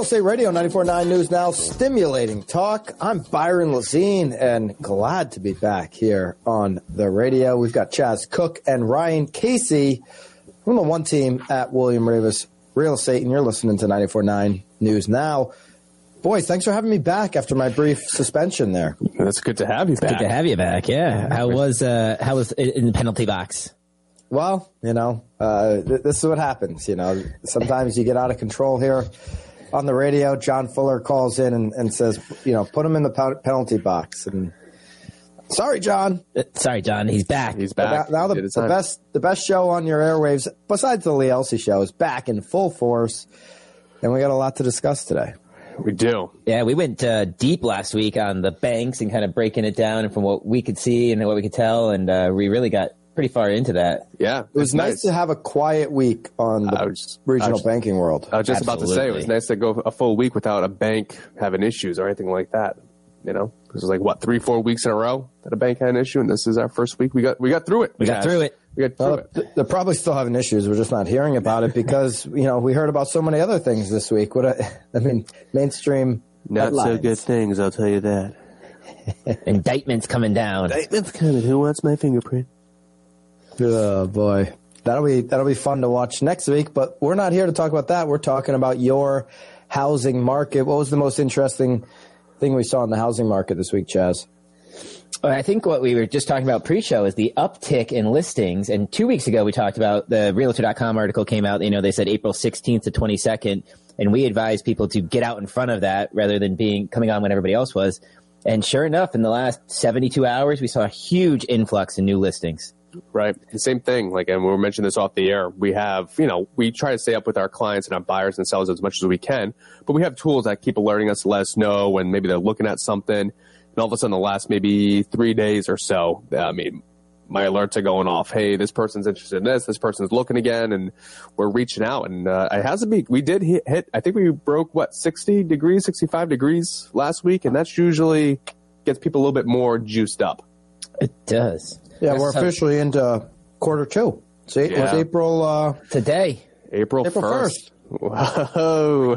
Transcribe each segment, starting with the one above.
Estate Radio, 94.9 News Now, stimulating talk. I'm Byron Lazine, and glad to be back here on the radio. We've got Chaz Cook and Ryan Casey from the One Team at William Raveis Real Estate, and you're listening to 94.9 News Now. Boys, thanks for having me back after my brief suspension there. That's good to have you back. Good to have you back, yeah. How was in the penalty box? Well, this is what happens. Sometimes you get out of control here on the radio. John Fuller calls in and says, put him in the penalty box. And sorry, John. He's back. He's back. Now the best show on your airwaves, besides the Lee Elsey show, is back in full force. And we got a lot to discuss today. We do. Yeah, we went deep last week on the banks and kind of breaking it down and from what we could see and what we could tell. And we really got pretty far into that. Yeah. It was nice to have a quiet week on the regional banking world. I was just about to say, it was nice to go a full week without a bank having issues or anything like that. It was like, 3-4 weeks in a row that a bank had an issue, and this is our first week. We got through it. We got through it. They're probably still having issues. We're just not hearing about it because, we heard about so many other things this week. Mainstream not headlines. So good things, I'll tell you that. Indictments coming down. Indictments coming. Who wants my fingerprint? Oh, boy. That'll be fun to watch next week, but we're not here to talk about that. We're talking about your housing market. What was the most interesting thing we saw in the housing market this week, Chaz? I think what we were just talking about pre-show is the uptick in listings. And 2 weeks ago, we talked about the Realtor.com article came out. They said April 16th to 22nd. And we advised people to get out in front of that rather than coming on when everybody else was. And sure enough, in the last 72 hours, we saw a huge influx in new listings. Right. The same thing. And we were mentioning this off the air. We have, we try to stay up with our clients and our buyers and sellers as much as we can. But we have tools that keep alerting us to let us know when maybe they're looking at something. And all of a sudden, the last maybe 3 days or so, my alerts are going off. Hey, this person's interested in this. This person's looking again. And we're reaching out. And it has to be, we did hit, I think we broke, 60 degrees, 65 degrees last week. And that's usually gets people a little bit more juiced up. It does. Yeah, we're officially into quarter two. See, it was April... today. April 1st. Whoa.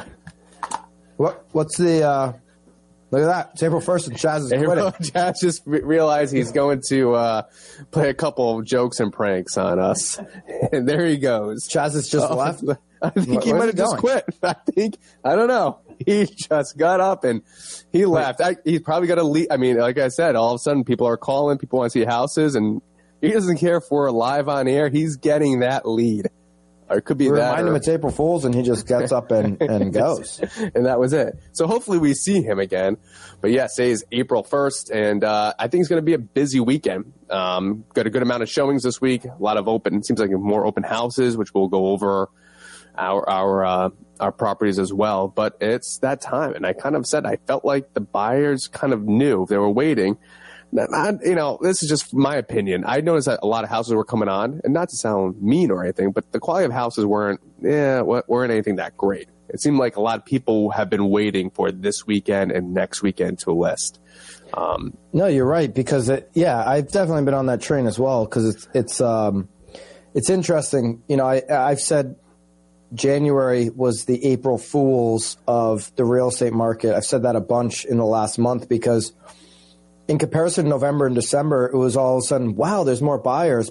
What's the... look at that. It's April 1st and Chaz is quitting. Chaz just realized he's going to play a couple of jokes and pranks on us. And there he goes. Chaz has just left? I think he might have just quit. I don't know. He just got up and he left. He's probably got to leave. Like I said, all of a sudden people are calling. People want to see houses, and he doesn't care if we're live on air. He's getting that lead. Or it could be that. Remind him it's April Fool's, and he just gets up and goes. And that was it. So hopefully we see him again. But yeah, today is April 1st, and I think it's going to be a busy weekend. Got a good amount of showings this week. A lot of it seems like more open houses, which we'll go over our properties as well. But it's that time, and I kind of said I felt like the buyers kind of knew they were waiting. This is just my opinion. I noticed that a lot of houses were coming on, and not to sound mean or anything, but the quality of houses weren't anything that great. It seemed like a lot of people have been waiting for this weekend and next weekend to list. No, you're right, because I've definitely been on that train as well, because it's interesting. I've said January was the April Fools of the real estate market. I've said that a bunch in the last month because in comparison to November and December, it was all of a sudden, wow, there's more buyers.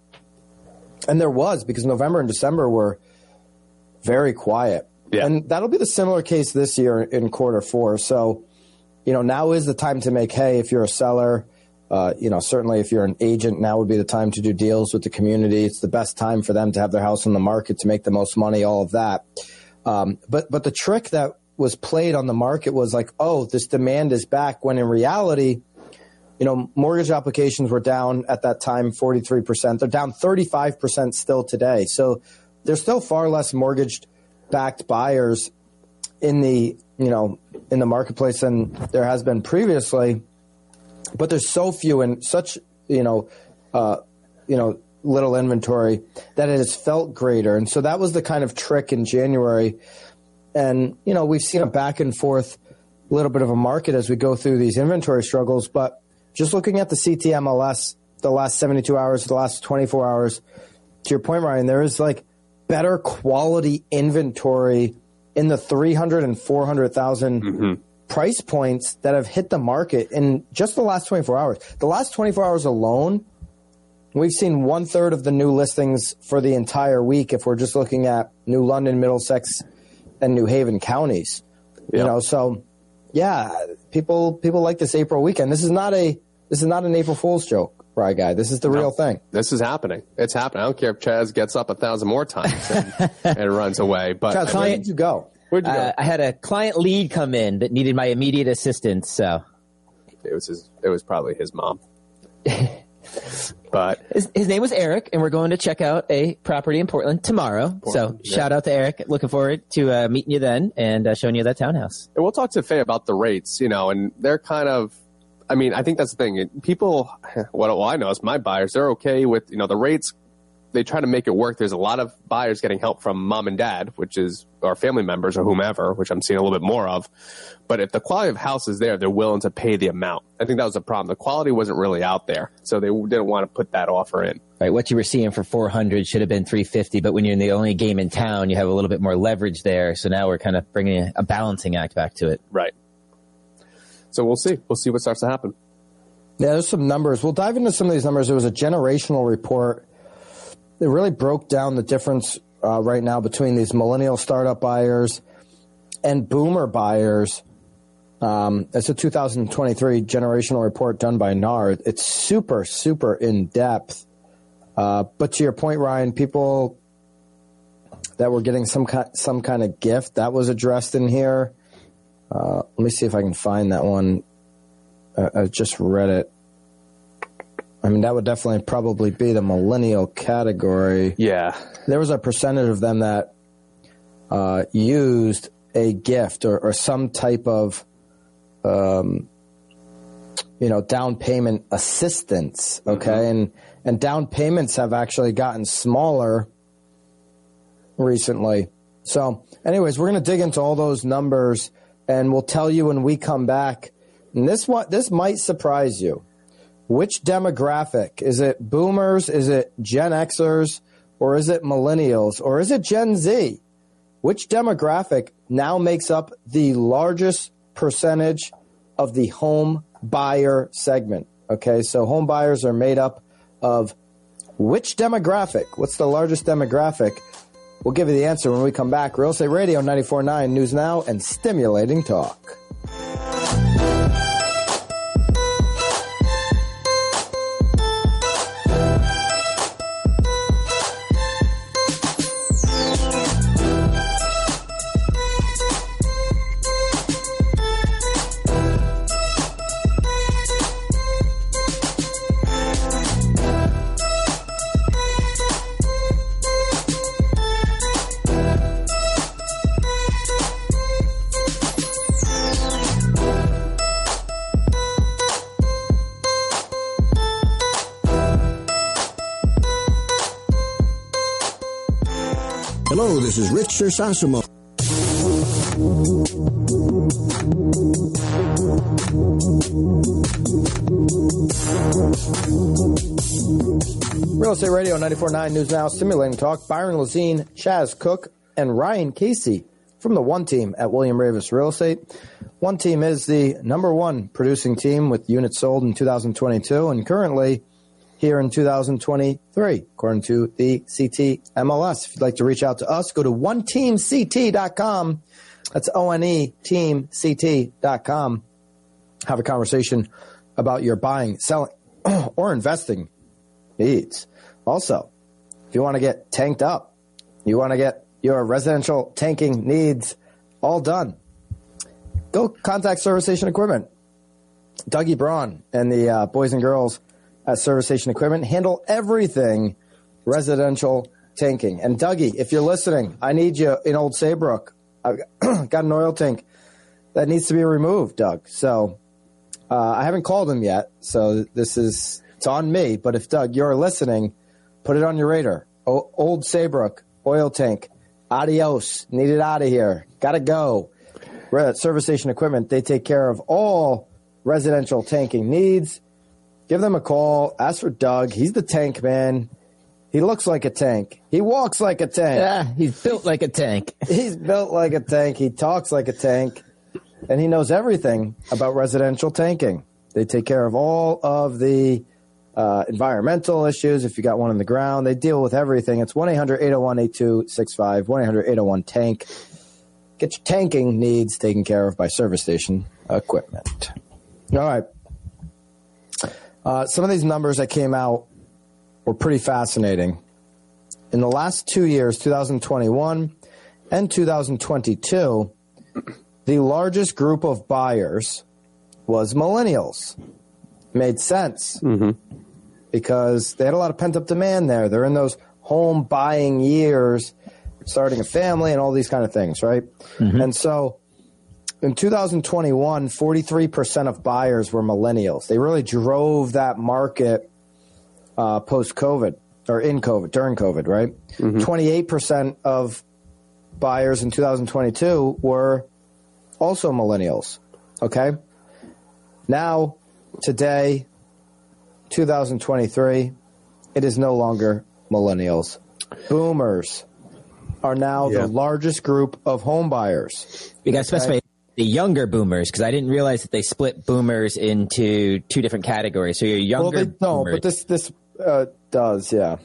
And there was, because November and December were very quiet. Yeah. And that'll be the similar case this year in quarter four. So, now is the time to make hay if you're a seller. Certainly if you're an agent, now would be the time to do deals with the community. It's the best time for them to have their house on the market to make the most money, all of that. But the trick that was played on the market was like, oh, this demand is back, when in reality, mortgage applications were down at that time 43%. They're down 35% still today. So there's still far less mortgage-backed buyers in the marketplace than there has been previously. But there's so few and such, little inventory that it has felt greater. And so that was the kind of trick in January. And, we've seen a back and forth little bit of a market as we go through these inventory struggles. But just looking at the CTMLS, the last 72 hours, the last 24 hours, to your point, Ryan, there is better quality inventory in the 300 and 400,000 price points that have hit the market in just the last 24 hours. The last 24 hours alone, we've seen 1/3 of the new listings for the entire week. If we're just looking at New London, Middlesex, and New Haven counties, you know, so yeah, people like this April weekend. This is not an April Fool's joke, right, guy? This is the real thing. This is happening. It's happening. I don't care if Chaz gets up 1,000 more times and runs away. But Chaz, where did you go? Where'd you go? I had a client lead come in that needed my immediate assistance. So it was probably his mom. But his name was Eric, and we're going to check out a property in Portland tomorrow. Shout out to Eric. Looking forward to meeting you then and showing you that townhouse. And we'll talk to Faye about the rates, you know, and they're kind of, I mean, I think that's the thing. People, what I know is my buyers, they're okay with, you know, the rates. They try to make it work. There's a lot of buyers getting help from mom and dad, which is our family members or whomever, which I'm seeing a little bit more of. But if the quality of house is there, they're willing to pay the amount. I think that was the problem. The quality wasn't really out there, so they didn't want to put that offer in. Right, what you were seeing for 400 should have been 350, but when you're in the only game in town, you have a little bit more leverage there. So now we're kind of bringing a balancing act back to it. Right. So we'll see. We'll see what starts to happen. Yeah, there's some numbers. We'll dive into some of these numbers. There was a generational report. It really broke down the difference right now between these millennial startup buyers and boomer buyers. It's a 2023 generational report done by NAR. It's super, super in-depth. But to your point, Ryan, people that were getting some kind of gift, that was addressed in here. Let me see if I can find that one. I just read it. I mean, that would definitely probably be the millennial category. Yeah. There was a percentage of them that used a gift or some type of, down payment assistance. Okay. Mm-hmm. And down payments have actually gotten smaller recently. So anyways, we're going to dig into all those numbers and we'll tell you when we come back. And this might surprise you. Which demographic? Is it boomers? Is it Gen Xers? Or is it millennials? Or is it Gen Z? Which demographic now makes up the largest percentage of the home buyer segment? Okay, so home buyers are made up of which demographic? What's the largest demographic? We'll give you the answer when we come back. Real Estate Radio 94.9 News Now and Stimulating Talk. Hello, this is Rich Sasamo. Real Estate Radio 94.9 News Now, Stimulating Talk. Byron Lazine, Chaz Cook, and Ryan Casey from the One Team at William Ravis Real Estate. One Team is the #1 producing team with units sold in 2022 and currently here in 2023, according to the CT MLS. If you'd like to reach out to us, go to oneteamct.com. That's ONEteamct.com. Have a conversation about your buying, selling, or investing needs. Also, if you want to get tanked up, you want to get your residential tanking needs all done, go contact Service Station Equipment. Dougie Braun and the boys and girls at Service Station Equipment handle everything residential tanking. And Dougie, if you're listening, I need you in Old Saybrook. I've got an oil tank that needs to be removed, Doug. So I haven't called him yet, so it's on me. But if, Doug, you're listening, put it on your radar. Old Saybrook, oil tank, adios, need it out of here, gotta go. We're at Service Station Equipment. They take care of all residential tanking needs. Give them a call. Ask for Doug. He's the tank man. He looks like a tank. He walks like a tank. Yeah, he's built like a tank. He's built like a tank. He talks like a tank. And he knows everything about residential tanking. They take care of all of the environmental issues. If you got one in the ground, they deal with everything. It's 1-800-801-8265, 1-800-801-TANK. Get your tanking needs taken care of by Service Station Equipment. All right. Some of these numbers that came out were pretty fascinating. In the last 2 years, 2021 and 2022, the largest group of buyers was millennials. Made sense because they had a lot of pent-up demand there. They're in those home buying years, starting a family and all these kind of things, right? And so in 2021, 43% of buyers were millennials. They really drove that market post-COVID or during COVID, right? 28% of buyers in 2022 were also millennials, okay? Now, today, 2023, it is no longer millennials. Boomers are now the largest group of home buyers. You got to specify the younger boomers, because I didn't realize that they split boomers into two different categories. So your younger Well, they don't, boomers, but this does, yeah.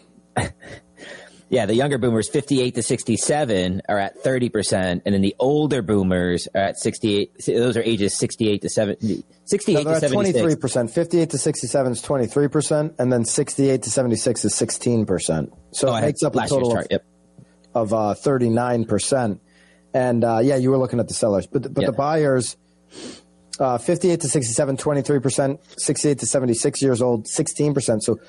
yeah, the younger boomers, 58 to 67, are at 30%, and then the older boomers are at 68. Those are ages 68 to 70, 68 No, to they're at 76. 23%. 58 to 67 is 23%, and then 68 to 76 is 16%. So it makes up a last year's total chart. Yep. of 39%. And yeah, you were looking at the sellers, but the buyers, 58 to 67, 23%, 68 to 76 years old, 16%. So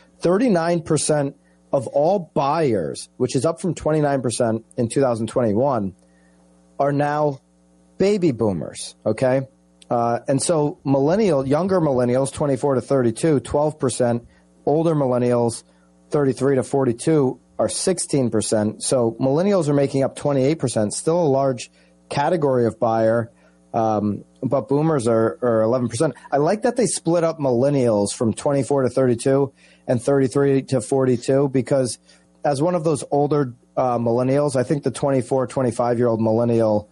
39% of all buyers, which is up from 29% in 2021, are now baby boomers. Okay. And so younger millennials, 24 to 32, 12%, older millennials, 33 to 42, are 16%. So millennials are making up 28%, still a large category of buyer, but boomers are 11%. I like that they split up millennials from 24 to 32 and 33 to 42, because as one of those older millennials, I think the 24, 25-year-old millennial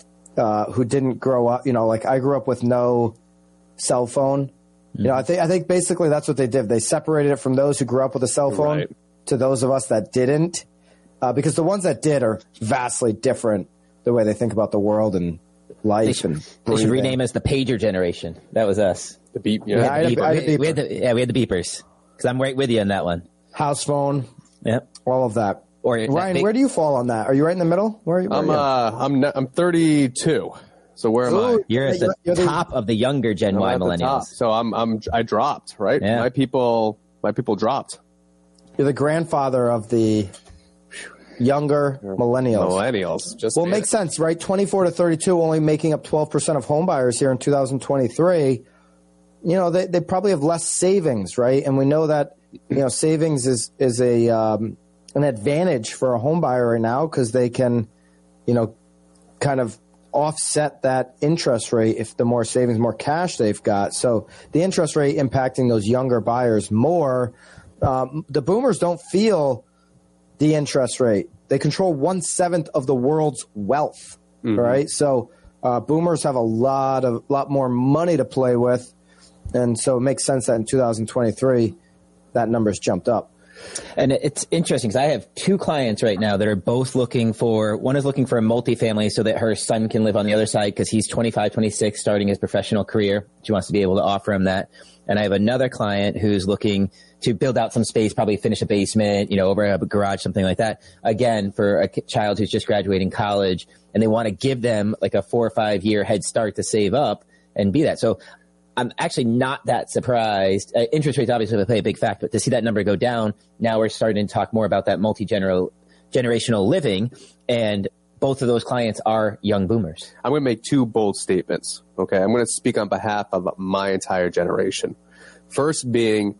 who didn't grow up, like I grew up with no cell phone. I think basically that's what they did. They separated it from those who grew up with a cell phone. Right. To those of us that didn't, because the ones that did are vastly different, the way they think about the world and life. They should rename us the pager generation. That was us. The beep, Yeah, I had a beeper. We had the beepers, because I'm right with you on that one. House phone, Yep. all of that. Or Ryan, where do you fall on that? Are you right in the middle? Where are you? I'm 32. So where am I? You're at the top of the younger Gen Y I'm at the top. millennials. So I dropped, right? Yeah. My people dropped. You're the grandfather of the younger millennials. Millennials. It makes sense, right? 24 to 32 only making up 12% of home buyers here in 2023. They probably have less savings, right? And we know that, savings is an advantage for a home buyer right now, because they can, kind of offset that interest rate if the more savings, more cash they've got. So the interest rate impacting those younger buyers more. The boomers don't feel the interest rate. They control 1/7 of the world's wealth, right? So boomers have a lot more money to play with, and so it makes sense that in 2023 that number's jumped up. And it's interesting, because I have two clients right now that are both one is looking for a multifamily so that her son can live on the other side, because he's 25, 26, starting his professional career. She wants to be able to offer him that. And I have another client who's looking to build out some space, probably finish a basement, over a garage, something like that. Again, for a child who's just graduating college, and they want to give them like a 4 or 5 year head start to save up and be that. So I'm actually not that surprised. Interest rates obviously will play a big factor, but to see that number go down, now we're starting to talk more about that generational living, and both of those clients are young boomers. I'm going to make two bold statements. Okay. I'm going to speak on behalf of my entire generation. First being,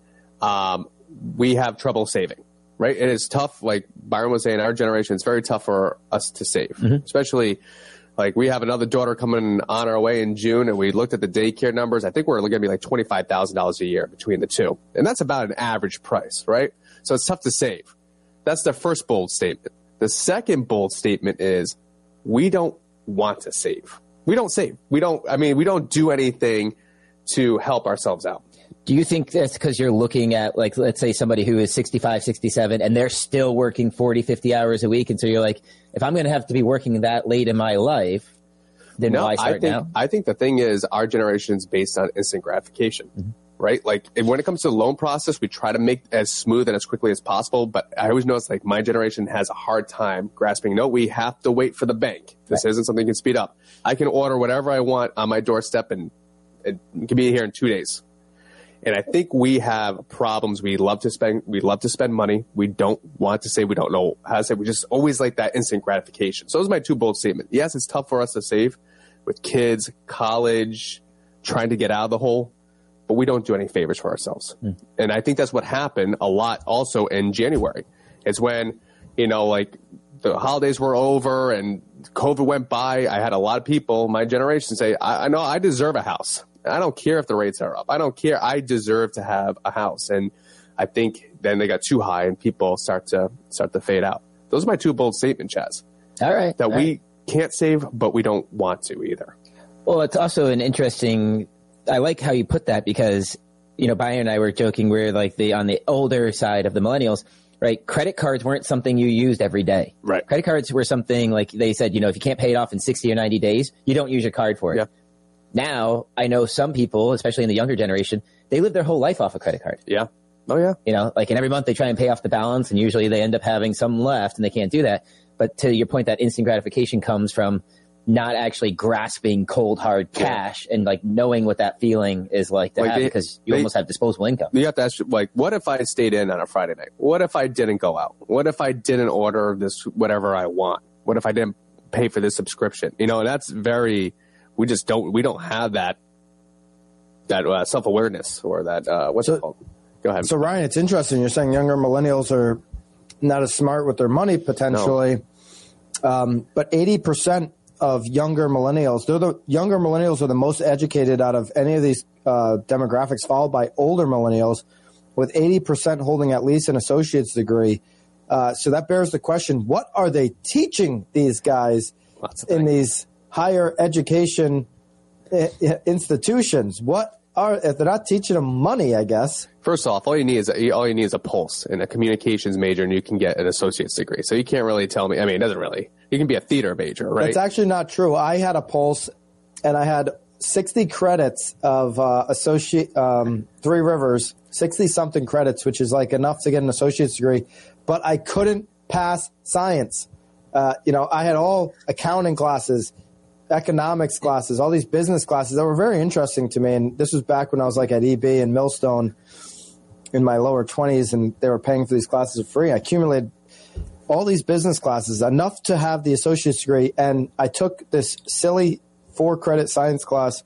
we have trouble saving, right? It is tough. Like Byron was saying, our generation, it's very tough for us to save, especially like we have another daughter coming on our way in June, and we looked at the daycare numbers. I think we're going to be like $25,000 a year between the two. And that's about an average price, right? So it's tough to save. That's the first bold statement. The second bold statement is we don't want to save. We don't save. We don't do anything to help ourselves out. Do you think that's because you're looking at, like, let's say somebody who is 65, 67, and they're still working 40, 50 hours a week, and so you're like, if I'm going to have to be working that late in my life, then why start now? I think the thing is our generation is based on instant gratification, right? Like when it comes to the loan process, we try to make it as smooth and as quickly as possible. But I always notice like my generation has a hard time grasping, no, we have to wait for the bank. This isn't something you can speed up. I can order whatever I want on my doorstep and it can be here in 2 days. And I think we have problems. We love to spend money. We don't want to say, we don't know how to say. We just always like that instant gratification. So those are my two bold statements. Yes, it's tough for us to save with kids, college, trying to get out of the hole, but we don't do any favors for ourselves. And I think that's what happened a lot also in January. It's when, like the holidays were over and COVID went by. I had a lot of people, my generation, say, I know I deserve a house. I don't care if the rates are up. I don't care. I deserve to have a house. And I think then they got too high and people start to fade out. Those are my two bold statements, Chaz. All right. We can't save, but we don't want to either. Well, it's also an interesting, I like how you put that because, Byron and I were joking, we're like on the older side of the millennials, right? Credit cards weren't something you used every day. Right. Credit cards were something like they said, if you can't pay it off in 60 or 90 days, you don't use your card for it. Yeah. Now, I know some people, especially in the younger generation, they live their whole life off a credit card. Yeah. Oh, yeah. And every month they try and pay off the balance, and usually they end up having some left, and they can't do that. But to your point, that instant gratification comes from not actually grasping cold, hard cash and, knowing what that feeling is like to have because you almost have disposable income. You have to ask, what if I stayed in on a Friday night? What if I didn't go out? What if I didn't order this, whatever I want? What if I didn't pay for this subscription? And that's very... We don't have that self-awareness or that, what's it called? Go ahead. So Ryan, it's interesting. You're saying younger millennials are not as smart with their money potentially. No. But 80% of younger millennials, younger millennials are the most educated out of any of these demographics, followed by older millennials, with 80% holding at least an associate's degree. So that bears the question, what are they teaching these guys in these higher education institutions? If they're not teaching them money, I guess. First off, all you need is a pulse and a communications major, and you can get an associate's degree. So you can't really tell me. I mean, it doesn't really. You can be a theater major, right? That's actually not true. I had a pulse, and I had 60 credits of Three Rivers, 60-something credits, which is enough to get an associate's degree. But I couldn't pass science. I had all accounting classes, economics classes, all these business classes that were very interesting to me. And this was back when I was at EB and Millstone in my lower 20s, and they were paying for these classes for free. I accumulated all these business classes, enough to have the associate's degree. And I took this silly 4-credit science class.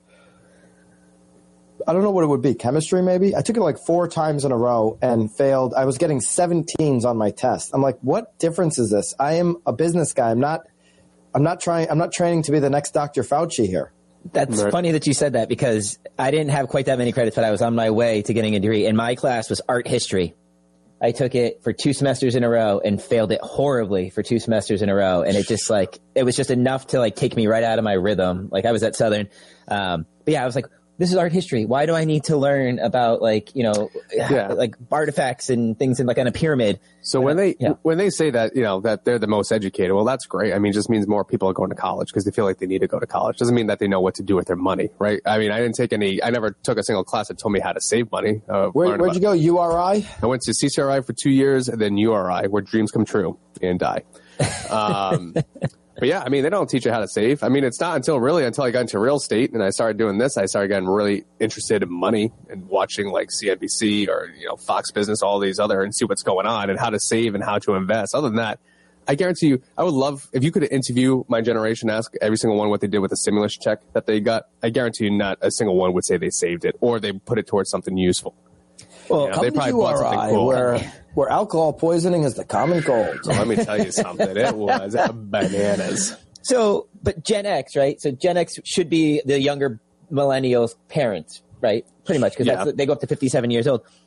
I don't know what it would be, chemistry maybe? I took it 4 times in a row and failed. I was getting 17s on my test. I'm like, what difference is this? I am a business guy. I'm not training to be the next Dr. Fauci here. That's funny that you said that because I didn't have quite that many credits, but I was on my way to getting a degree. And my class was art history. I took it for 2 semesters in a row and failed it horribly for 2 semesters in a row. And it just it was just enough to take me right out of my rhythm. I was at Southern. But yeah, I was like, this is art history. Why do I need to learn about artifacts and things in on a pyramid? So when they say that, that they're the most educated, well, that's great. I mean, it just means more people are going to college because they feel like they need to go to college. Doesn't mean that they know what to do with their money, right? I mean, I never took a single class that told me how to save money. Where'd you go? URI? I went to CCRI for 2 years and then URI, where dreams come true and die. But yeah, I mean, they don't teach you how to save. I mean, it's not until I got into real estate and I started doing this, I started getting really interested in money and watching CNBC or, Fox Business, all these other, and see what's going on and how to save and how to invest. Other than that, I guarantee you, I would love, if you could interview my generation, ask every single one what they did with the stimulus check that they got. I guarantee you not a single one would say they saved it or they put it towards something useful. Well, they probably bought something cool. Where alcohol poisoning is the common cold. So let me tell you something. It was bananas. So, but Gen X, right? So Gen X should be the younger millennials' parents, right? Pretty much, because they go up to 57 years old.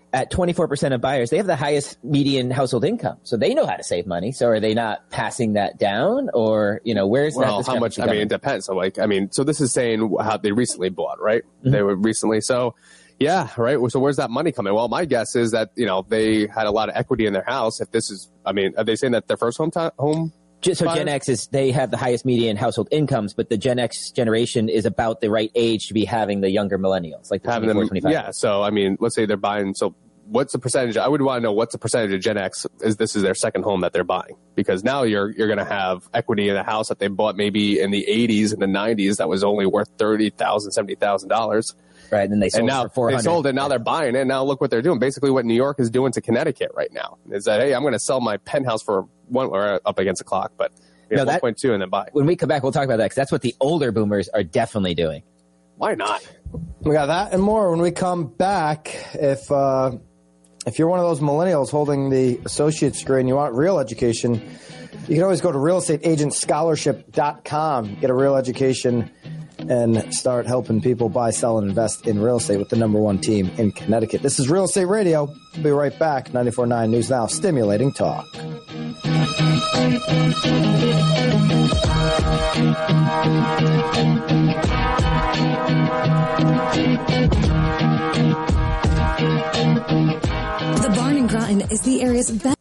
at 24% of buyers, they have the highest median household income. So they know how to save money. So are they not passing that down, or, where's that? Well, how much? I mean, it depends. So so this is saying how they recently bought, right? Mm-hmm. They were recently. So yeah, right. So where's that money coming? Well, my guess is that, they had a lot of equity in their house. If this is, are they saying that their first home? So Gen X they have the highest median household incomes, but the Gen X generation is about the right age to be having the younger millennials, like the 24, 25. Yeah. So, let's say they're buying. So what's the percentage? I would want to know what's the percentage of Gen X this is their second home that they're buying, because now you're going to have equity in a house that they bought maybe in the 80s and the 90s that was only worth $30,000, $70,000. Right, and then they sold it for $400. They sold it, now they're buying it. Now look what they're doing. Basically what New York is doing to Connecticut right now is that, hey, I'm going to sell my penthouse for or up against the clock, but 1.2 and then buy. When we come back, we'll talk about that, because that's what the older boomers are definitely doing. Why not? We got that and more when we come back. If you're one of those millennials holding the associate's degree and you want real education, you can always go to realestateagentscholarship.com, get a real education, and start helping people buy, sell, and invest in real estate with the #1 team in Connecticut. This is Real Estate Radio. We'll be right back. 94.9 News Now, stimulating talk. The Barn and Groton is the area's best.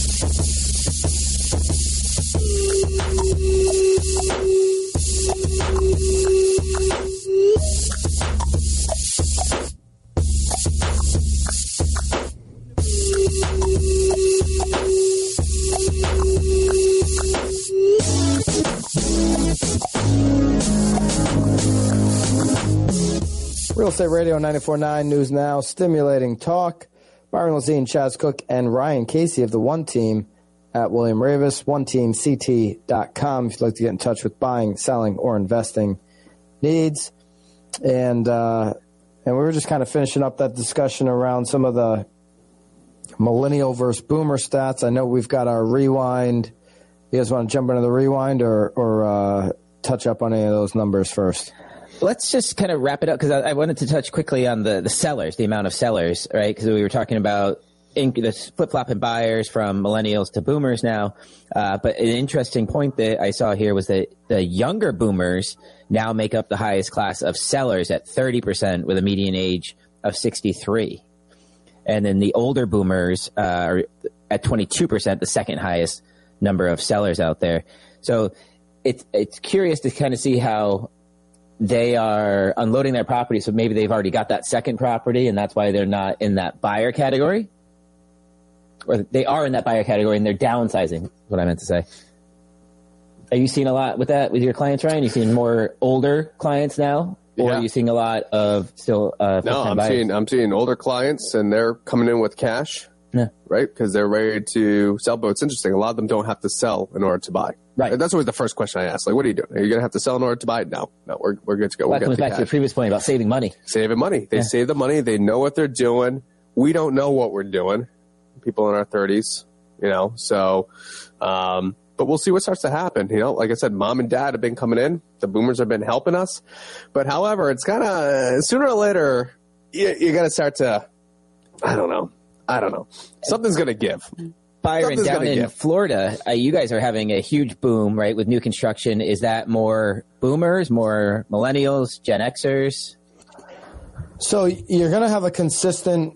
Real Estate Radio 94.9 News Now, stimulating talk. Byron Lazine, Chaz Cook, and Ryan Casey of the One Team at William Ravis, oneteamct.com if you'd like to get in touch with buying, selling, or investing needs. And we were just kind of finishing up that discussion around some of the millennial versus boomer stats. I know we've got our rewind. You guys want to jump into the rewind or touch up on any of those numbers first? Let's just kind of wrap it up, because I wanted to touch quickly on the sellers, the amount of sellers, right? Because we were talking about the flip-flop in buyers from millennials to boomers now. But an interesting point that I saw here was that the younger boomers now make up the highest class of sellers at 30% with a median age of 63. And then the older boomers are at 22%, the second highest number of sellers out there. So it's curious to kind of see how they are unloading their property. So maybe they've already got that second property, and that's why they're not in that buyer category. Or they are in that buyer category and they're downsizing, is what I meant to say. Are you seeing a lot with that with your clients, Ryan? Are you seeing more older clients now? Or are you seeing a lot of still No, I'm seeing older clients, and they're coming in with cash, right? Because they're ready to sell. But it's interesting. A lot of them don't have to sell in order to buy. Right. That's always the first question I ask. Like, what are you doing? Are you going to have to sell in order to buy? No, we're good to go. Well, that comes back to your previous point about saving money. Saving money. They save the money. They know what they're doing. We don't know what we're doing. People in our 30s, so, but we'll see what starts to happen. Like I said, mom and dad have been coming in. The boomers have been helping us. But however, it's kind of sooner or later, you got to start to, I don't know. Something's going to give. Byron, down in Florida, you guys are having a huge boom, right, with new construction. Is that more boomers, more millennials, Gen Xers? So you're going to have a consistent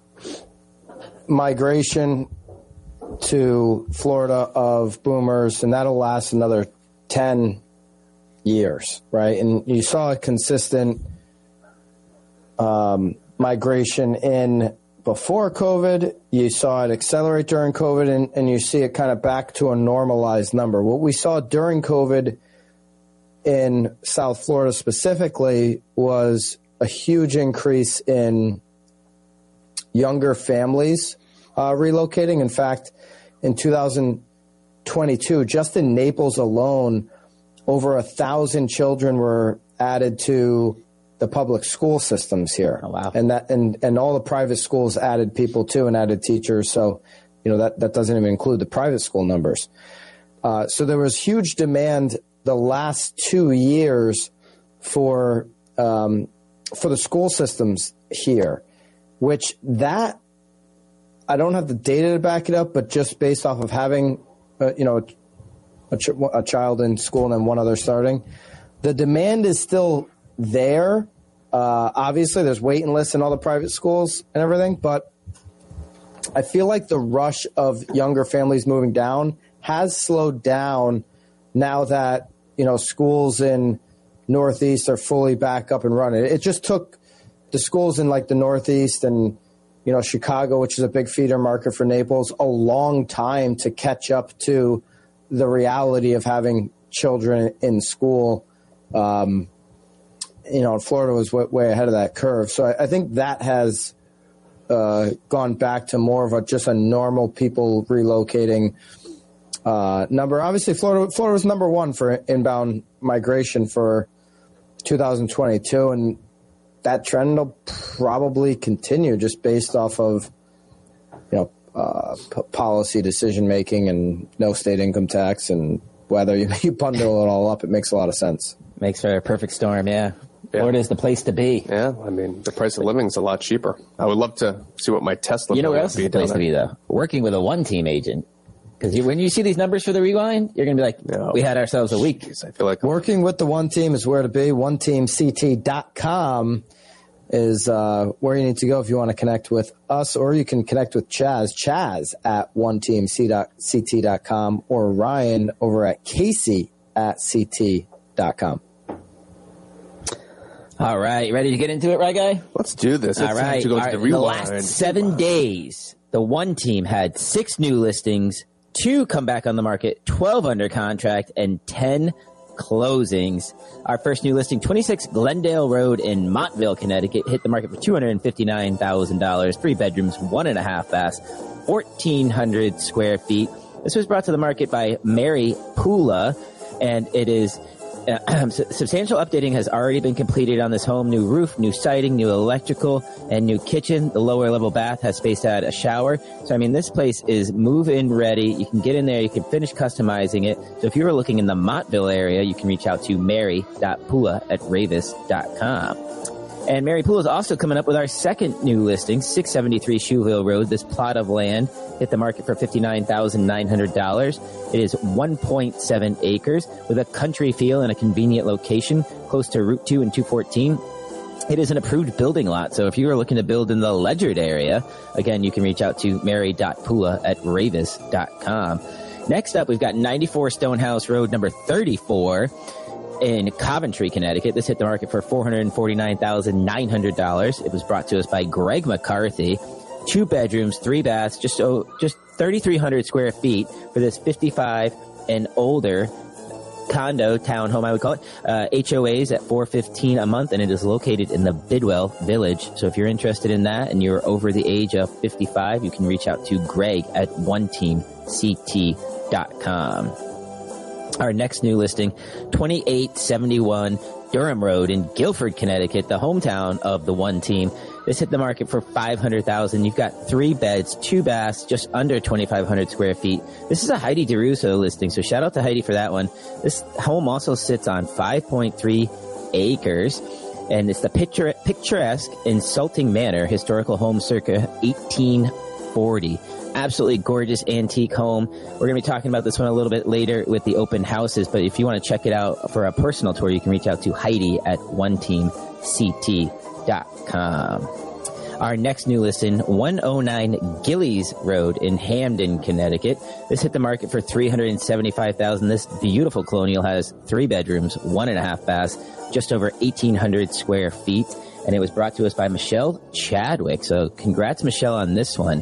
migration to Florida of boomers, and that'll last another 10 years, right? And you saw a consistent migration in before COVID. You saw it accelerate during COVID, and you see it kind of back to a normalized number. What we saw during COVID in South Florida specifically was a huge increase in younger families relocating. In fact, in 2022, just in Naples alone, over 1,000 children were added to the public school systems here. Oh, wow. And all the private schools added people too and added teachers. So, that doesn't even include the private school numbers. So there was huge demand the last 2 years for the school systems here, which that I don't have the data to back it up, but just based off of having, a child in school and then one other starting, the demand is still there. Obviously, there's waiting lists in all the private schools and everything, but I feel like the rush of younger families moving down has slowed down now that, schools in Northeast are fully back up and running. It just took the schools in like the Northeast and, Chicago, which is a big feeder market for Naples, a long time to catch up to the reality of having children in school. Florida was way ahead of that curve. So I think that has gone back to more of just a normal people relocating number. Obviously, Florida was number one for inbound migration for 2022, and that trend will probably continue just based off of policy decision making and no state income tax, and whether you bundle it all up, it makes a lot of sense. Makes for a perfect storm, yeah. Florida's the place to be. Yeah, I mean, the price of living is a lot cheaper. I would love to see what my Tesla You know bill what else would is the place to be, though? Working with a one-team agent. Because when you see these numbers for the Rewind, you're going to be like, we had ourselves a week. Jeez, I feel like working with the one team is where to be. OneTeamCT.com is where you need to go if you want to connect with us, or you can connect with Chaz at OneTeamCT.com, or Ryan over at Casey at CT.com. All right, ready to get into it, right, guy? Let's do this. All right. To go to the Rewind. The last 7 days, the one team had 6 new listings, 2 come back on the market, 12 under contract, and 10 closings. Our first new listing, 26 Glendale Road in Montville, Connecticut, hit the market for $259,000, 3 bedrooms, 1.5 baths, 1,400 square feet. This was brought to the market by Mary Pula, and it is substantial updating has already been completed on this home. New roof, new siding, new electrical, and new kitchen. The lower level bath has space to add a shower. So, this place is move-in ready. You can get in there. You can finish customizing it. So if you were looking in the Montville area, you can reach out to mary.pula@ravis.com. And Mary Poole is also coming up with our second new listing, 673 Shoeville Road. This plot of land hit the market for $59,900. It is 1.7 acres with a country feel and a convenient location close to Route 2 and 214. It is an approved building lot, so if you are looking to build in the Ledyard area, again, you can reach out to mary.pula@ravis.com. Next up, we've got 94 Stonehouse Road, number 34. In Coventry, Connecticut. This hit the market for $449,900. It was brought to us by Greg McCarthy. 2 bedrooms, 3 baths, just 3,300 square feet for this 55 and older condo, townhome, I would call it. HOAs at $415 a month, and it is located in the Bidwell Village. So if you're interested in that and you're over the age of 55, you can reach out to Greg at OneTeamCT.com. Our next new listing, 2871 Durham Road in Guilford, Connecticut, the hometown of the one team. This hit the market for $500,000. You've got 3 beds, 2 baths, just under 2,500 square feet. This is a Heidi DeRusso listing, so shout out to Heidi for that one. This home also sits on 5.3 acres, and it's the picturesque Insulting Manor historical home circa 1840. Absolutely gorgeous antique home. We're going to be talking about this one a little bit later with the open houses, but if you want to check it out for a personal tour, you can reach out to Heidi at OneTeamCT.com. Our next new listing, 109 Gillies Road in Hamden, Connecticut. This hit the market for $375,000. This beautiful colonial has 3 bedrooms, 1.5 baths, just over 1,800 square feet, and it was brought to us by Michelle Chadwick. So congrats, Michelle, on this one.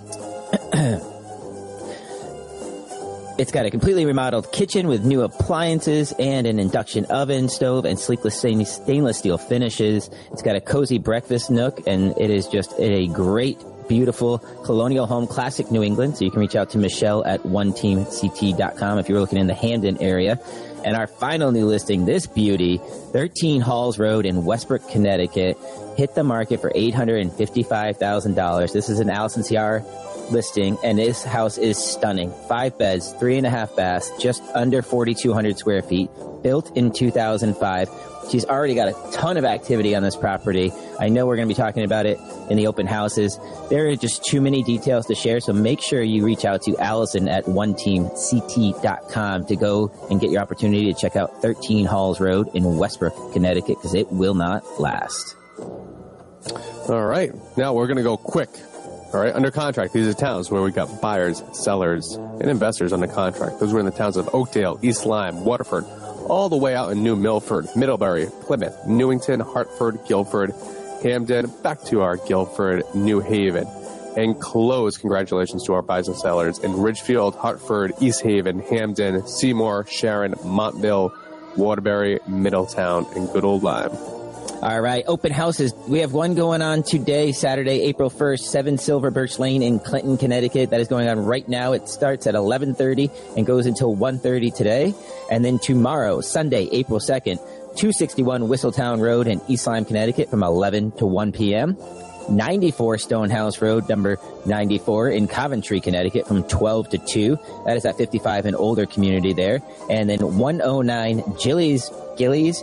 It's got a completely remodeled kitchen with new appliances and an induction oven, stove, and sleekless stainless steel finishes. It's got a cozy breakfast nook, and it is just a great, beautiful colonial home, classic New England. So you can reach out to Michelle at OneTeamCT.com if you're looking in the Hamden area. And our final new listing, this beauty, 13 Halls Road in Westbrook, Connecticut, hit the market for $855,000. This is an Allison CR listing, and this house is stunning. 5 beds, 3.5 baths, just under 4,200 square feet, built in 2005. She's already got a ton of activity on this property. I know we're going to be talking about it in the open houses. There are just too many details to share, so make sure you reach out to Allison at oneteamct.com to go and get your opportunity to check out 13 Halls Road in Westbrook, Connecticut, because it will not last. All right. Now we're going to go quick. All right. Under contract, these are towns where we got buyers, sellers, and investors under contract. Those were in the towns of Oakdale, East Lyme, Waterford, all the way out in New Milford, Middlebury, Plymouth, Newington, Hartford, Guilford, Hamden, back to our Guilford, New Haven, and close. Congratulations to our buyers and sellers in Ridgefield, Hartford, East Haven, Hamden, Seymour, Sharon, Montville, Waterbury, Middletown, and good old Lyme. All right, open houses. We have one going on today, Saturday, April 1st, 7 Silver Birch Lane in Clinton, Connecticut. That is going on right now. It starts at 11:30 and goes until 1:30 today. And then tomorrow, Sunday, April 2nd, 261 Whistletown Road in East Lyme, Connecticut from 11 to 1 p.m. 94 Stonehouse Road, number 94 in Coventry, Connecticut from 12 to 2. That is at 55 and older community there. And then 109 Gillies, Gillies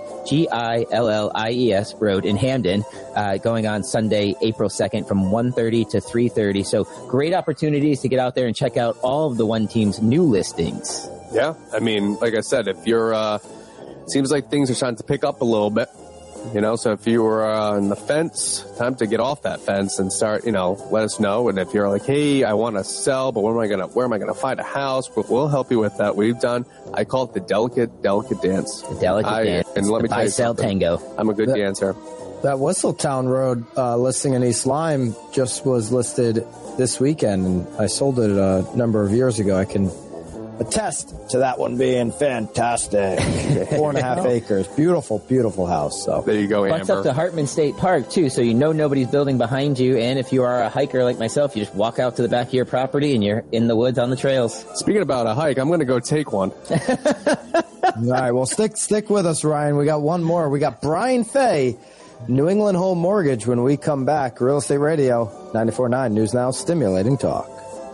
Road in Hamden, going on Sunday, April 2nd from 1:30 to 3:30. So great opportunities to get out there and check out all of the One Team's new listings. Yeah. I mean, like I said, if you're, seems like things are starting to pick up a little bit. You know, so if you were on the fence, time to get off that fence and start, let us know. And if you're like, hey, I want to sell, but where am I going to find a house? We'll help you with that. I call it the delicate dance. The delicate dance. And let me tell you buy-sell tango. I'm a good dancer. That Whistletown Road listing in East Lyme just was listed this weekend, and I sold it a number of years ago. I can attest to that one being fantastic. 4.5 acres. Beautiful, beautiful house. So there you go, Amber. Butts up to Hartman State Park, too, so you know nobody's building behind you. And if you are a hiker like myself, you just walk out to the back of your property and you're in the woods on the trails. Speaking about a hike, I'm going to go take one. All right, well, stick with us, Ryan. We got one more. We got Brian Fay, New England Home Mortgage, when we come back. Real Estate Radio, 94.9 News Now, stimulating talk.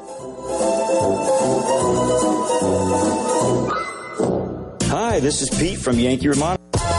Hi, this is Pete from Yankee Remodel.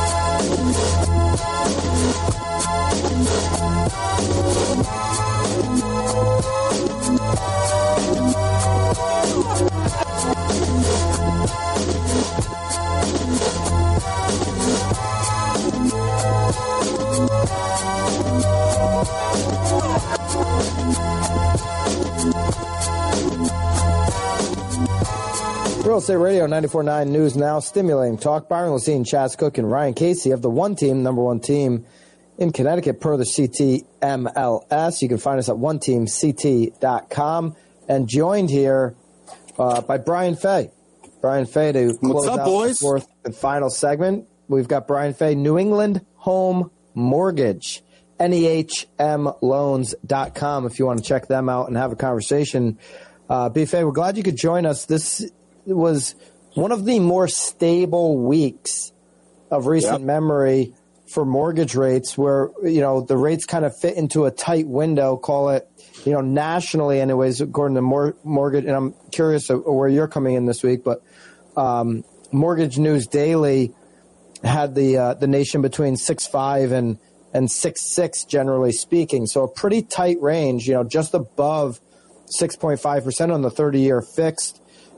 Real Estate Radio, 94.9 News Now, stimulating talk. Byron Lacine, Chaz Cook, and Ryan Casey of the One Team, number one team in Connecticut per the CTMLS. You can find us at oneteamct.com. And joined here by Brian Fay. Brian Fay to close out the fourth and final segment. We've got Brian Fay, New England Home Mortgage, NEHMloans.com if you want to check them out and have a conversation. B. Fay, we're glad you could join us. This was one of the more stable weeks of recent memory for mortgage rates, where, the rates kind of fit into a tight window, call it, nationally anyways, according to mortgage. And I'm curious where you're coming in this week, but Mortgage News Daily had the nation between 6.5 and 6.6, generally speaking. So a pretty tight range, just above 6.5% on the 30-year fixed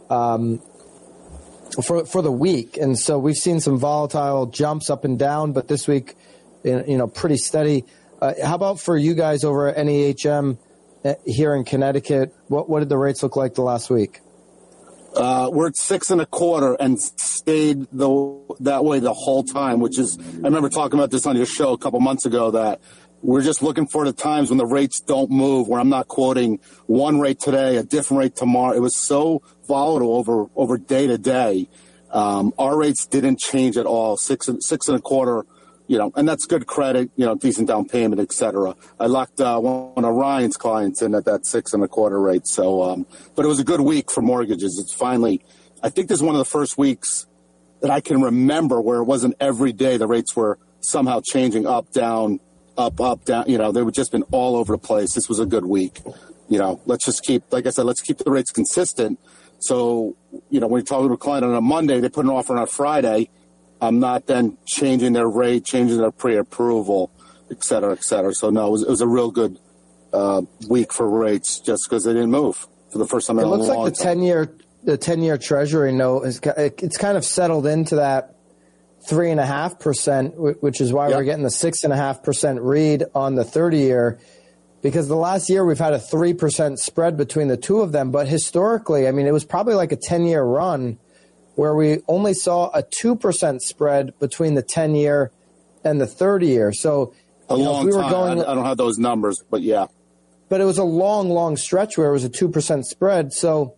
for the week. And so we've seen some volatile jumps up and down, but this week, pretty steady. How about for you guys over at NEHM here in Connecticut? What did the rates look like the last week? We're at 6.25 and stayed that way the whole time, which is, I remember talking about this on your show a couple months ago, that we're just looking for the times when the rates don't move, where I'm not quoting one rate today, a different rate tomorrow. It was so volatile over day to day. Our rates didn't change at all. 6.25, and that's good credit, decent down payment, et cetera. I locked one of Ryan's clients in at that 6.25 rate. So, but it was a good week for mortgages. It's finally, I think this is one of the first weeks that I can remember where it wasn't every day the rates were somehow changing up, down, up, down. They would just been all over the place. This was a good week. Let's just keep, like I said, let's keep the rates consistent. So, when you're talking to a client on a Monday, they put an offer on a Friday. I'm not then changing their rate, changing their pre-approval, et cetera, et cetera. So, no, it was a real good week for rates just because they didn't move for the first time in a long time. It looks like the 10-year Treasury note it's kind of settled into that 3.5%, which is why we're getting the 6.5% read on the 30-year. Because the last year we've had a 3% spread between the two of them, but historically, I mean, it was probably like a 10-year run where we only saw a 2% spread between the 10-year and the 30-year. So a long time. I don't have those numbers, but yeah. But it was a long, long stretch where it was a 2% spread. So,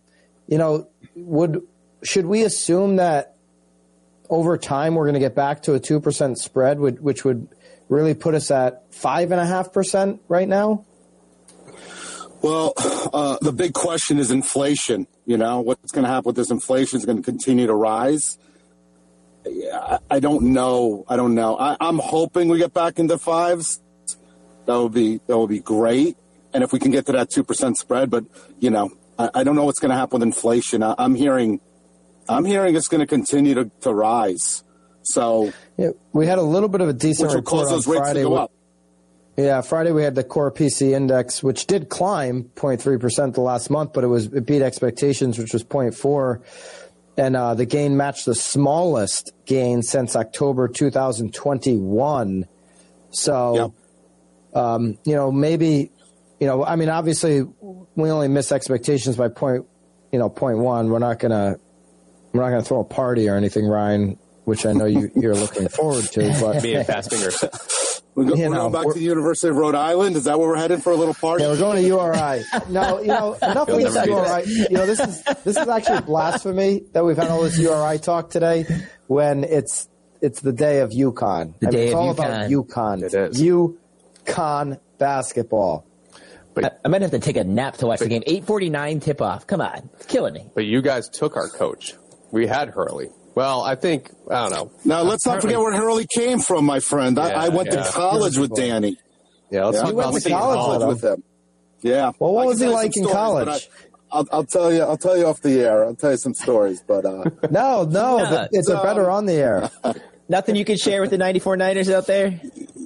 should we assume that over time we're going to get back to a 2% spread, which would really put us at 5.5% right now? Well, the big question is inflation. What's going to happen with this inflation? Is going to continue to rise? I don't know. I'm hoping we get back into fives. That would be great. And if we can get to that 2% spread, but I don't know what's going to happen with inflation. I'm hearing it's going to continue to rise. So we had a little bit of a decent which will report cause those on rates Friday. to go up. Yeah, Friday we had the core PC index, which did climb 0.3% the last month, but it beat expectations, which was 0.4%. And the gain matched the smallest gain since October 2021. So, maybe, obviously we only miss expectations by 0.1. We're not gonna throw a party or anything, Ryan, which I know you're looking forward to. But me and Fast Fingers. We're going back to the University of Rhode Island. Is that where we're headed for a little party? Yeah, we're going to URI. No, enough with URI. This is actually blasphemy that we've had all this URI talk today when it's the day of UConn. It's all about UConn. It is. UConn basketball. But I might have to take a nap to watch the game. 8:49 tip-off. Come on. It's killing me. But you guys took our coach. We had Hurley. Well, I don't know. Now, let's not forget where Hurley came from, my friend. I went to college with Danny. Yeah, let's talk went about to college with him. Yeah. Well, what was he like in college? I'll tell you off the air. I'll tell you some stories, but No, it's better on the air. Nothing you can share with the 94 Niners out there?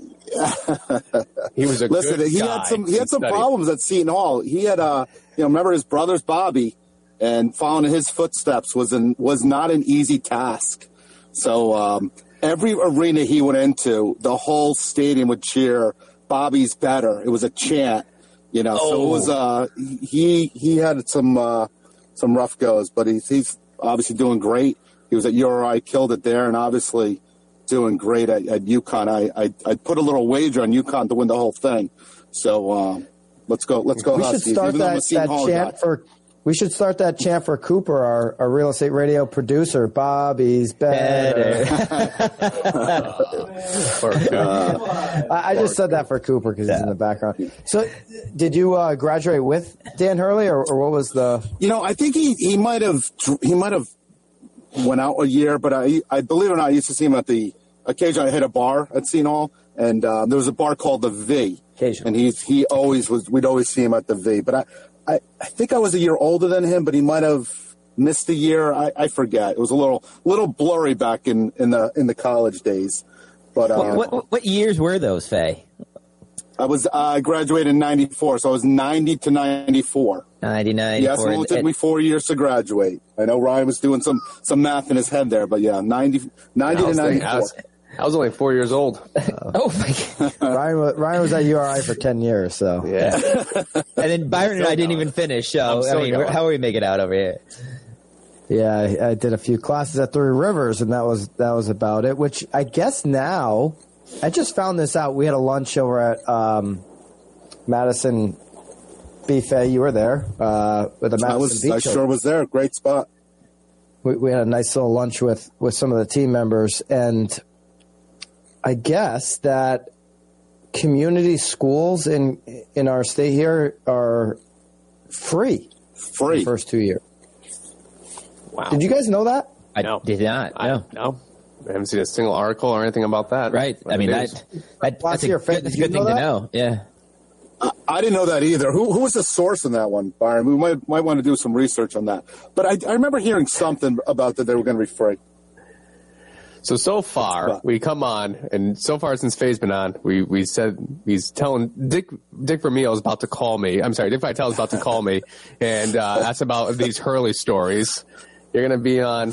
He was he had some problems at Seton Hall. He had remember his brother's Bobby, and following in his footsteps was not an easy task. So every arena he went into, the whole stadium would cheer, "Bobby's better." It was a chant, So it was he had some rough goes, but he's obviously doing great. He was at URI, killed it there, and obviously doing great at UConn. I put a little wager on UConn to win the whole thing. So let's go. We Huskies. should start that chant for. We should start that chant for Cooper, our real estate radio producer. Bobby's better. I just said that for Cooper because he's in the background. So, did you graduate with Dan Hurley, or what was the? I think he might have went out a year, but I believe it or not, I used to see him at the occasion. I hit a bar at Seton Hall, and there was a bar called the V, and he always was. We'd always see him at the V, but I think I was a year older than him, but he might have missed a year. I forget. It was a little blurry back in the college days. But what years were those, Faye? I graduated in 94, so I was 90 to 94. 99. Yes, it only took me 4 years to graduate. I know Ryan was doing some math in his head there, but yeah, 90 to 94. I was only 4 years old. Oh my God! Ryan was at URI for 10 years, so yeah. And then Byron and I didn't even finish. So how are we making out over here? Yeah, I did a few classes at Three Rivers, and that was about it. Which I guess now, I just found this out. We had a lunch over at Madison Buffet. You were there with the Madison Beach. I sure was there. Great spot. We had a nice little lunch with some of the team members, and I guess that community schools in our state here are free. Free. The first 2 years. Wow. Did you guys know that? I did not. No. I haven't seen a single article or anything about that. Right. I mean, that's a good thing to know. Yeah. I didn't know that either. Who was the source in that one, Byron? We might want to do some research on that. But I remember hearing something about that they were going to be free. So far, we come on, and so far since Faye's been on, we said he's telling Dick Vermeil is about to call me. I'm sorry, Dick Vitale is about to call me and ask about these Hurley stories. You're going to be on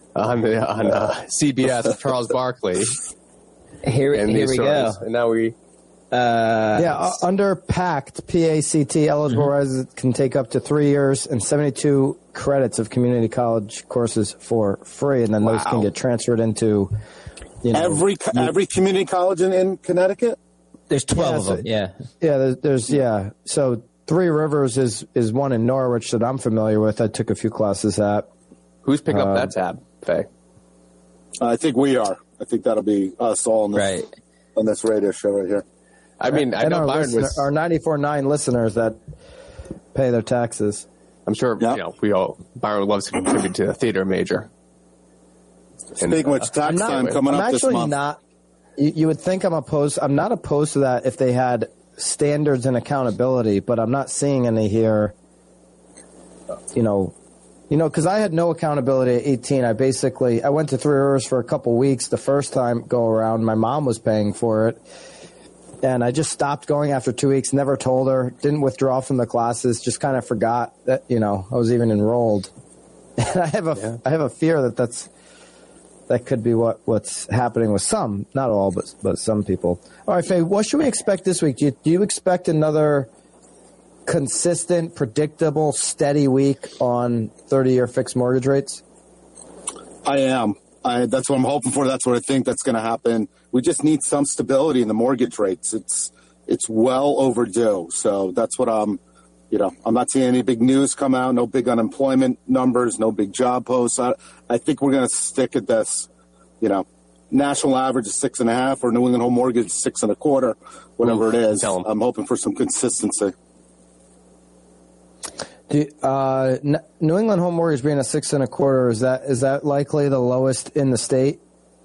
CBS with Charles Barkley. Here we go. And now we... under PACT, P-A-C-T, eligible residents can take up to 3 years and 72 credits of community college courses for free, and then those can get transferred into, every community college in Connecticut. There's 12 of them. There's So Three Rivers is one in Norwich that I'm familiar with. I took a few classes at. Who's picking up that tab, Faye? I think we are. I think that'll be us all on this radio show right here. I mean, I know our Byron was our 94.9 listeners that pay their taxes. I'm sure Byron loves to contribute to a theater major. Speaking of which, tax time coming up this month. I'm actually not. You would think I'm opposed. I'm not opposed to that if they had standards and accountability, but I'm not seeing any here. Because I had no accountability at 18. I went to Three Rivers for a couple weeks the first time go around. My mom was paying for it. And I just stopped going after 2 weeks, never told her, didn't withdraw from the classes, just kind of forgot that, I was even enrolled. And I have a fear that could be what's happening with some, not all, but some people. All right, Faye, what should we expect this week? Do you expect another consistent, predictable, steady week on 30-year fixed mortgage rates? I am. That's what I'm hoping for. That's what I think that's going to happen. We just need some stability in the mortgage rates. It's well overdue. So that's what I'm not seeing any big news come out, no big unemployment numbers, no big job posts. I think we're going to stick at this, national average is 6.5 or New England Home Mortgage is 6.25, whatever it is. I'm hoping for some consistency. New England Home Mortgage being a 6.25, is that likely the lowest in the state?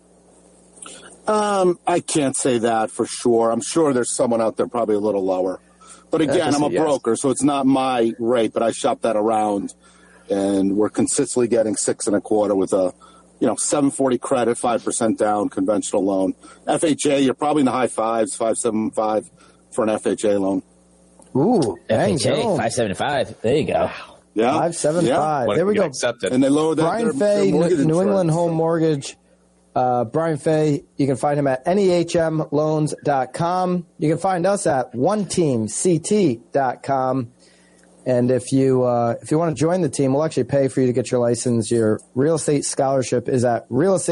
I can't say that for sure. I'm sure there's someone out there probably a little lower. But again, I'm a broker, so it's not my rate, but I shop that around, and we're consistently getting 6.25 with a 740 credit, 5% down, conventional loan. FHA, you're probably in the high fives, 5.75 for an FHA loan. Ooh, FHA, 5.75. There you go. Yeah, 5.75. Yeah. There we go. Accepted. And they lowered that. Brian Fay, New England Home Mortgage. Brian Fay, you can find him at nehmloans.com. You can find us at oneteamct.com. And if you want to join the team, we'll actually pay for you to get your license. Your real estate scholarship is at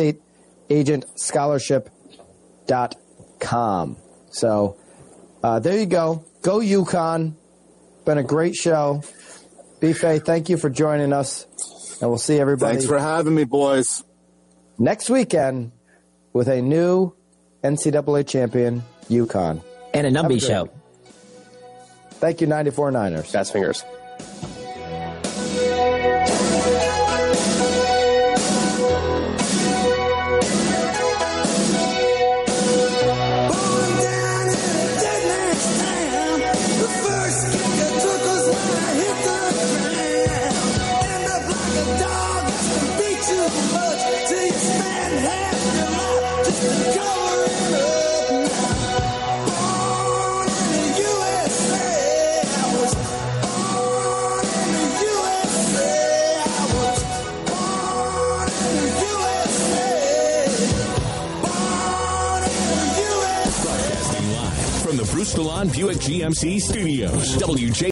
realestateagentscholarship.com. So there you go. Go UConn. Been a great show. B-Fay, thank you for joining us. And we'll see everybody. Thanks for having me, boys. Next weekend with a new NCAA champion, UConn. And a Numby show. Thank you, 94 Niners. Fast fingers. Bruce Dillon Buick GMC Studios. WJ